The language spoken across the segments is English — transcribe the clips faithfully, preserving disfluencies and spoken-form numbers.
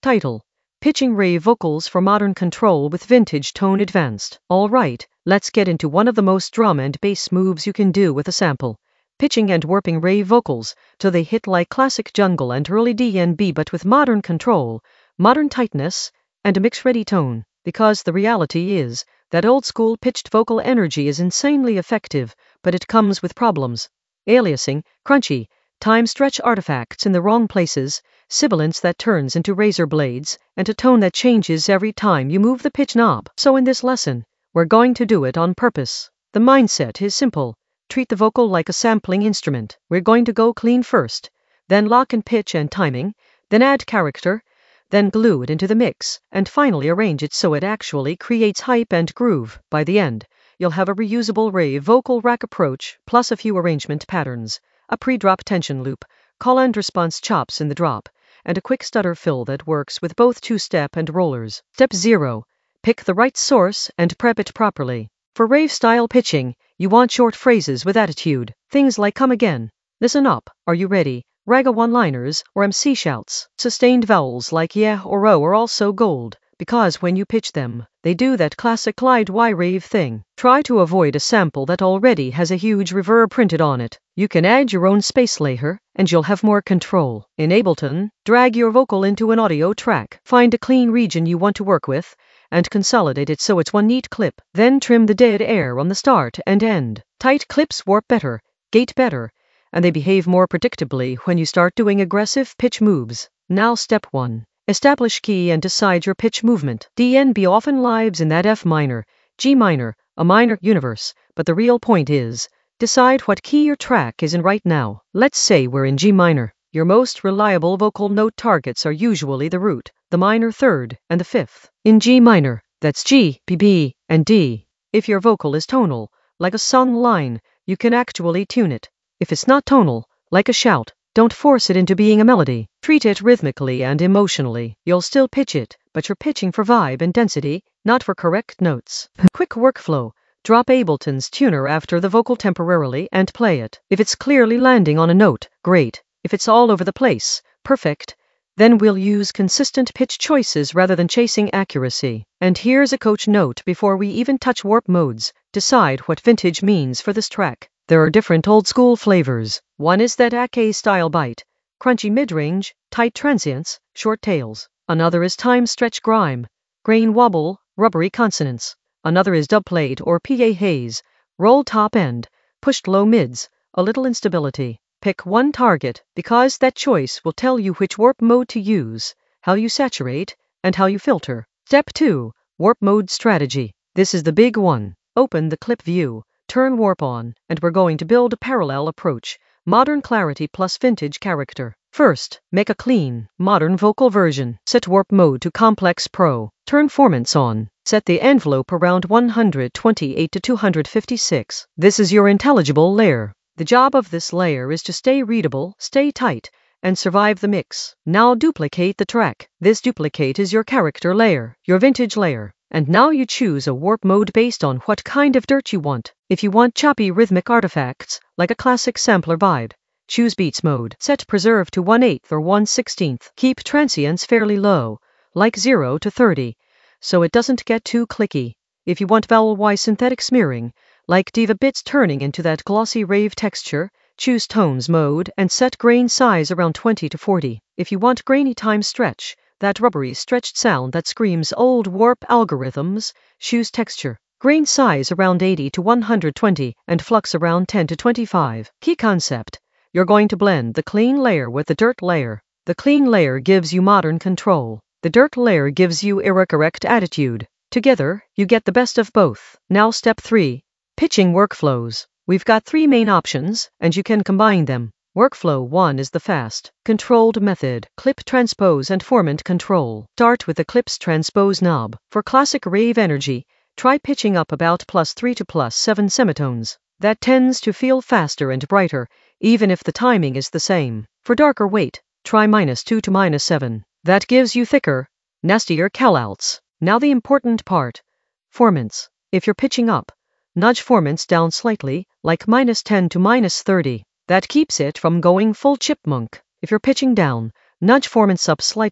Title: Pitching Rave Vocals for Modern Control with Vintage Tone Advanced. Alright, let's get into one of the most drum and bass moves you can do with a sample. Pitching and warping rave vocals till they hit like classic jungle and early D and B, but with modern control, modern tightness, and a mix-ready tone. Because the reality is that old-school pitched vocal energy is insanely effective, but it comes with problems. Aliasing, crunchy, time-stretch artifacts in the wrong places, sibilance that turns into razor blades, and a tone that changes every time you move the pitch knob. So in this lesson, we're going to do it on purpose. The mindset is simple. Treat the vocal like a sampling instrument. We're going to go clean first, then lock in pitch and timing, then add character, then glue it into the mix, and finally arrange it so it actually creates hype and groove. By the end, you'll have a reusable rave vocal rack approach, plus a few arrangement patterns, a pre-drop tension loop, call and response chops in the drop, and a quick stutter fill that works with both two-step and rollers. Step zero. Pick the right source and prep it properly. For rave-style pitching, you want short phrases with attitude. Things like come again, listen up, are you ready, raga one-liners, or M C shouts. Sustained vowels like yeah or oh are also gold, because when you pitch them, they do that classic glide Y rave thing. Try to avoid a sample that already has a huge reverb printed on it. You can add your own space layer, and you'll have more control. In Ableton, drag your vocal into an audio track. Find a clean region you want to work with, and consolidate it so it's one neat clip. Then trim the dead air on the start and end. Tight clips warp better, gate better, and they behave more predictably when you start doing aggressive pitch moves. Now step one. Establish key and decide your pitch movement. D and B often lives in that F minor, G minor, a minor universe, but the real point is, decide what key your track is in right now. Let's say we're in G minor. Your most reliable vocal note targets are usually the root, the minor third, and the fifth. In G minor, that's G, B, B, and D. If your vocal is tonal, like a sung line, you can actually tune it. If it's not tonal, like a shout, don't force it into being a melody. Treat it rhythmically and emotionally. You'll still pitch it, but you're pitching for vibe and density, not for correct notes. Quick workflow. Drop Ableton's tuner after the vocal temporarily and play it. If it's clearly landing on a note, great. If it's all over the place, perfect. Then we'll use consistent pitch choices rather than chasing accuracy. And here's a coach note before we even touch warp modes. Decide what vintage means for this track. There are different old-school flavors. One is that Ake-style bite, crunchy mid-range, tight transients, short tails. Another is time-stretch grime, grain wobble, rubbery consonants. Another is dubplate or P A haze, roll top end, pushed low mids, a little instability. Pick one target, because that choice will tell you which warp mode to use, how you saturate, and how you filter. Step two. Warp mode strategy. This is the big one. Open the clip view, turn warp on, and we're going to build a parallel approach, modern clarity plus vintage character. First, make a clean, modern vocal version. Set warp mode to Complex Pro. Turn formants on. Set the envelope around one hundred twenty-eight to two hundred fifty-six. This is your intelligible layer. The job of this layer is to stay readable, stay tight, and survive the mix. Now duplicate the track. This duplicate is your character layer, your vintage layer. And now you choose a warp mode based on what kind of dirt you want. If you want choppy rhythmic artifacts, like a classic sampler vibe, choose Beats mode. Set preserve to one eighth or one sixteenth. Keep transients fairly low, like zero to thirty, so it doesn't get too clicky. If you want vowel-wise synthetic smearing, like diva bits turning into that glossy rave texture, choose tones mode and set grain size around twenty to forty. If you want grainy time stretch, that rubbery stretched sound that screams old warp algorithms, choose texture. Grain size around eighty to one hundred twenty and flux around ten to twenty-five. Key concept. You're going to blend the clean layer with the dirt layer. The clean layer gives you modern control. The dirt layer gives you era-correct attitude. Together, you get the best of both. Now step three. Pitching workflows. We've got three main options, and you can combine them. Workflow one is the fast, controlled method, clip transpose and formant control. Start with the clips transpose knob. For classic rave energy, try pitching up about plus three to plus seven semitones. That tends to feel faster and brighter, even if the timing is the same. For darker weight, try minus two to minus seven. That gives you thicker, nastier callouts. Now the important part. Formants. If you're pitching up, nudge formants down slightly, like minus ten to minus thirty. That keeps it from going full chipmunk. If you're pitching down, nudge formants up slightly,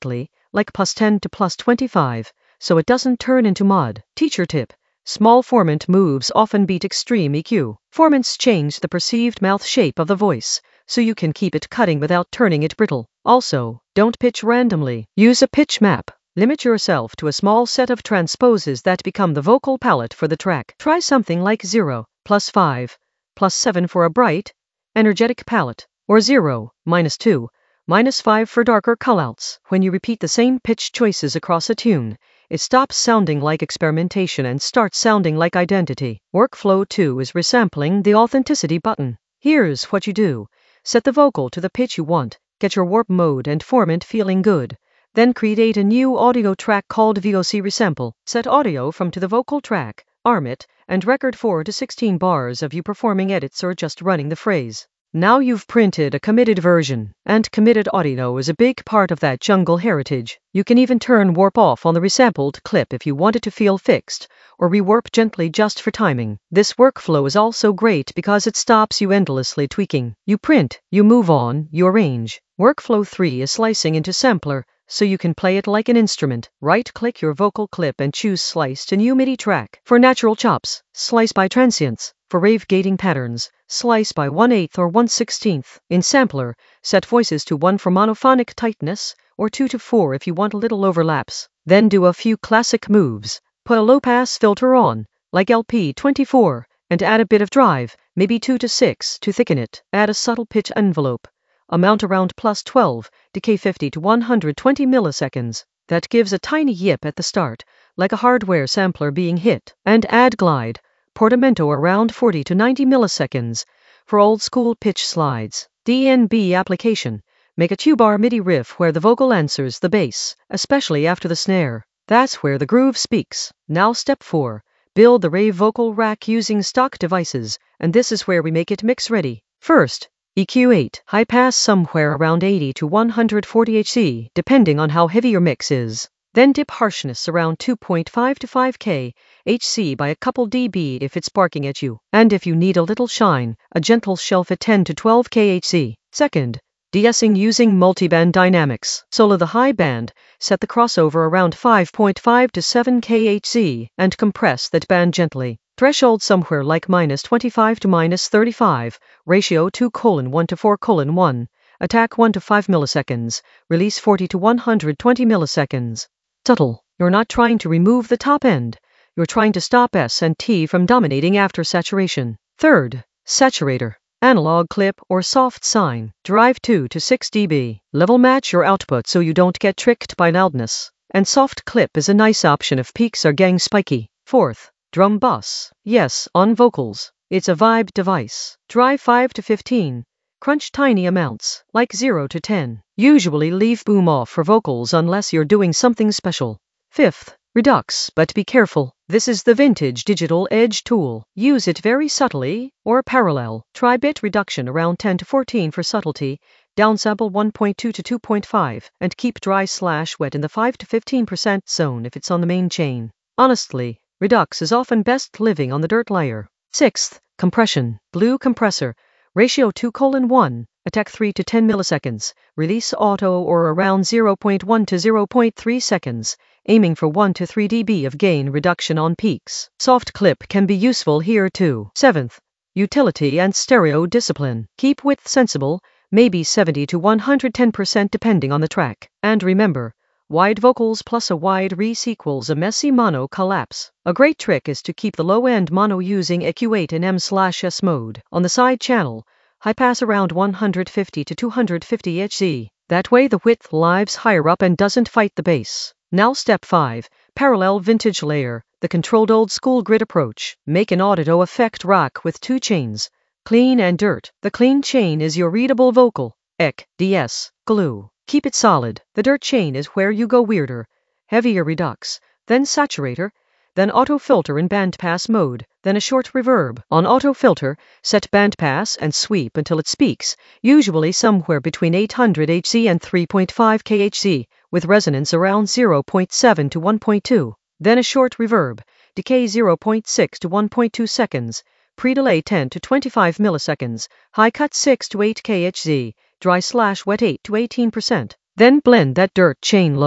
like plus ten to plus twenty-five, so it doesn't turn into mud. Teacher tip. Small formant moves often beat extreme E Q. Formants change the perceived mouth shape of the voice, so you can keep it cutting without turning it brittle. Also, don't pitch randomly. Use a pitch map. Limit yourself to a small set of transposes that become the vocal palette for the track. Try something like zero, plus five, plus seven for a bright, energetic palette, or zero, minus two, minus five for darker callouts. When you repeat the same pitch choices across a tune, it stops sounding like experimentation and starts sounding like identity. Workflow two is resampling the authenticity button. Here's what you do. Set the vocal to the pitch you want, get your warp mode and formant feeling good. Then create a new audio track called V O C Resample. Set audio from to the vocal track, arm it, and record four to sixteen bars of you performing edits or just running the phrase. Now you've printed a committed version, and committed audio is a big part of that jungle heritage. You can even turn warp off on the resampled clip if you want it to feel fixed, or rewarp gently just for timing. This workflow is also great because it stops you endlessly tweaking. You print, you move on, you arrange. Workflow three is slicing into sampler, so you can play it like an instrument. Right-click your vocal clip and choose Slice to new MIDI track. For natural chops, slice by transients. For rave gating patterns, slice by one eighth or one sixteenth. In sampler, set voices to one for monophonic tightness, or two to four if you want little overlaps. Then do a few classic moves. Put a low-pass filter on, like L P twenty-four, and add a bit of drive, maybe two to six, to thicken it. Add a subtle pitch envelope. Amount around plus twelve, decay fifty to one hundred twenty milliseconds. That gives a tiny yip at the start, like a hardware sampler being hit. And add glide, portamento around forty to ninety milliseconds. For old school pitch slides. D N B application. Make a two-bar MIDI riff where the vocal answers the bass, especially after the snare. That's where the groove speaks. Now step four. Build the rave vocal rack using stock devices, and this is where we make it mix ready. First, E Q eight, high pass somewhere around eighty to one hundred forty hertz, depending on how heavy your mix is. Then dip harshness around two point five to five K Hz by a couple dB if it's barking at you. And if you need a little shine, a gentle shelf at ten to twelve K Hz. Second, de-essing using multiband dynamics. Solo the high band, set the crossover around five point five to seven K Hz, and compress that band gently. Threshold somewhere like minus twenty-five to minus thirty-five, ratio two colon one to four colon one, attack one to five milliseconds, release forty to one hundred twenty milliseconds. Subtle. You're not trying to remove the top end, you're trying to stop S and T from dominating after saturation. Third, saturator. Analog clip or soft sine. Drive two to six dB. Level match your output so you don't get tricked by loudness. And soft clip is a nice option if peaks are getting spiky. Fourth, drum bus. Yes, on vocals. It's a vibe device. Drive five to fifteen. Crunch tiny amounts, like zero to ten. Usually leave boom off for vocals unless you're doing something special. Fifth, Redux, but be careful. This is the vintage digital edge tool. Use it very subtly, or parallel. Try bit reduction around ten to fourteen for subtlety, downsample one point two to two point five, and keep dry slash wet in the five to fifteen percent zone if it's on the main chain. Honestly, Redux is often best living on the dirt layer. Sixth, compression. Blue compressor. Ratio two colon one, attack three to ten milliseconds, release auto or around zero point one to zero point three seconds, aiming for one to three dB of gain reduction on peaks. Soft clip can be useful here too. Seventh, utility and stereo discipline. Keep width sensible, maybe seventy to one hundred ten percent depending on the track. And remember, wide vocals plus a wide res equals a messy mono collapse. A great trick is to keep the low-end mono using E Q eight in M slash S mode. On the side channel, high pass around one hundred fifty to two hundred fifty hertz. That way the width lives higher up and doesn't fight the bass. Now step five, parallel vintage layer, the controlled old school grid approach. Make an audio effect rack with two chains, clean and dirt. The clean chain is your readable vocal, E C, D S, glue. Keep it solid. The dirt chain is where you go weirder, heavier redux, then saturator, then auto filter in bandpass mode, then a short reverb. On auto filter, set bandpass and sweep until it speaks, usually somewhere between eight hundred hertz and three point five K Hz, with resonance around zero point seven to one point two. Then a short reverb, decay zero point six to one point two seconds, pre-delay ten to twenty-five milliseconds, high cut six to eight K Hz, dry slash wet eight to eighteen percent. Then blend that dirt chain low.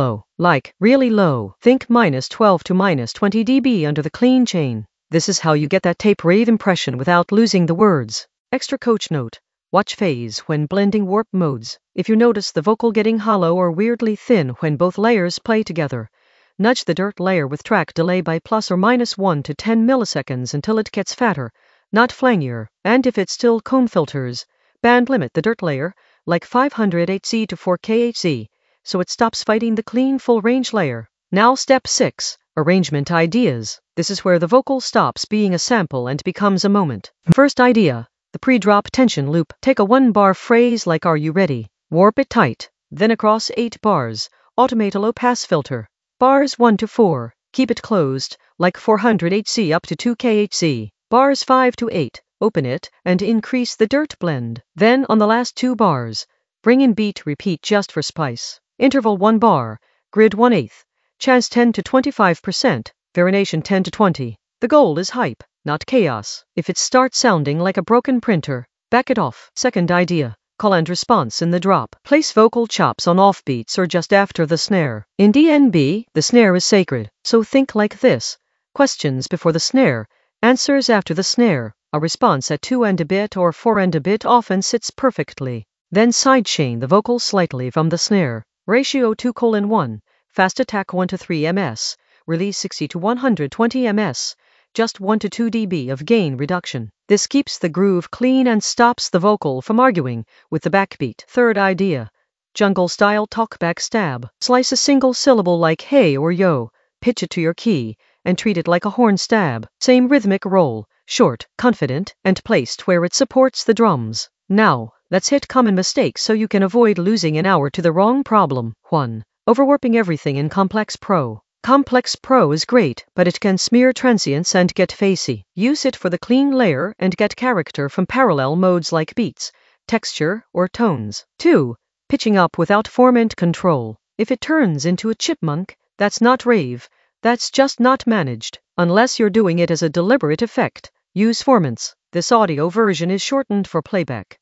Like, really low. Think minus twelve to minus twenty decibels under the clean chain. This is how you get that tape rave impression without losing the words. Extra coach note. Watch phase when blending warp modes. If you notice the vocal getting hollow or weirdly thin when both layers play together, nudge the dirt layer with track delay by plus or minus one to ten milliseconds until it gets fatter, not flangier. And if it's still comb filters, band limit the dirt layer, like five hundred H Z to four K H Z, so it stops fighting the clean full range layer. Now step six. Arrangement ideas. This is where the vocal stops being a sample and becomes a moment. First idea. The pre-drop tension loop. Take a one-bar phrase like "Are you ready?" Warp it tight. Then across eight bars, automate a low-pass filter. Bars one to four, keep it closed, like four hundred H Z up to two K H Z. Bars five to eight, open it, and increase the dirt blend. Then on the last two bars, bring in beat repeat just for spice. Interval one bar, grid one eighth, chance ten to twenty-five percent, variation ten to twenty. The goal is hype, not chaos. If it starts sounding like a broken printer, back it off. Second idea. Call and response in the drop. Place vocal chops on offbeats or just after the snare. In D N B, the snare is sacred, so think like this. Questions before the snare, answers after the snare. A response at two and a bit or four and a bit often sits perfectly. Then sidechain the vocal slightly from the snare. Ratio two colon one. Fast attack one to three millimeters. Release sixty to one hundred twenty millimeters. Just one to two decibels of gain reduction. This keeps the groove clean and stops the vocal from arguing with the backbeat. Third idea. Jungle-style talkback stab. Slice a single syllable like hey or yo, pitch it to your key, and treat it like a horn stab. Same rhythmic roll, short, confident, and placed where it supports the drums. Now, let's hit common mistakes so you can avoid losing an hour to the wrong problem. one. Overwarping everything in Complex Pro. Complex Pro is great, but it can smear transients and get facey. Use it for the clean layer and get character from parallel modes like beats, texture, or tones. two. Pitching up without formant control. If it turns into a chipmunk, that's not rave, that's just not managed. Unless you're doing it as a deliberate effect, use formants. This audio version is shortened for playback.